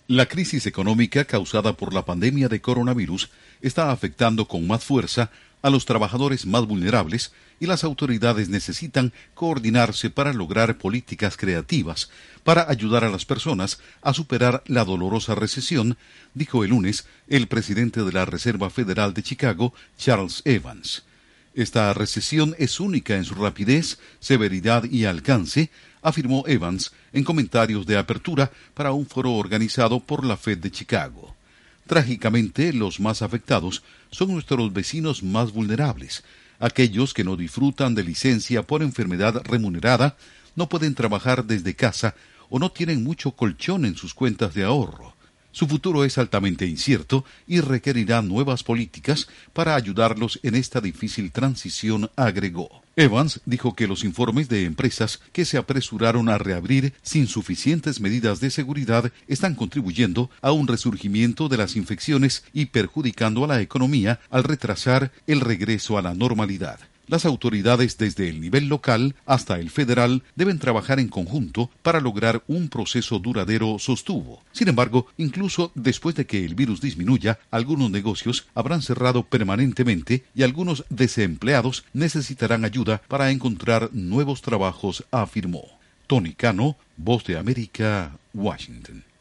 La crisis económica causada por la pandemia de coronavirus está afectando con más fuerza a los trabajadores más vulnerables y las autoridades necesitan coordinarse para lograr políticas creativas para ayudar a las personas a superar la dolorosa recesión, dijo el lunes el presidente de la Reserva Federal de Chicago, Charles Evans. Esta recesión es única en su rapidez, severidad y alcance, afirmó Evans en comentarios de apertura para un foro organizado por la Fed de Chicago. Trágicamente, los más afectados son nuestros vecinos más vulnerables, aquellos que no disfrutan de licencia por enfermedad remunerada, no pueden trabajar desde casa o no tienen mucho colchón en sus cuentas de ahorro. Su futuro es altamente incierto y requerirá nuevas políticas para ayudarlos en esta difícil transición, agregó. Evans dijo que los informes de empresas que se apresuraron a reabrir sin suficientes medidas de seguridad están contribuyendo a un resurgimiento de las infecciones y perjudicando a la economía al retrasar el regreso a la normalidad. Las autoridades desde el nivel local hasta el federal deben trabajar en conjunto para lograr un proceso duradero, sostuvo. Sin embargo, incluso después de que el virus disminuya, algunos negocios habrán cerrado permanentemente y algunos desempleados necesitarán ayuda para encontrar nuevos trabajos, afirmó. Tony Cano, Voz de América, Washington.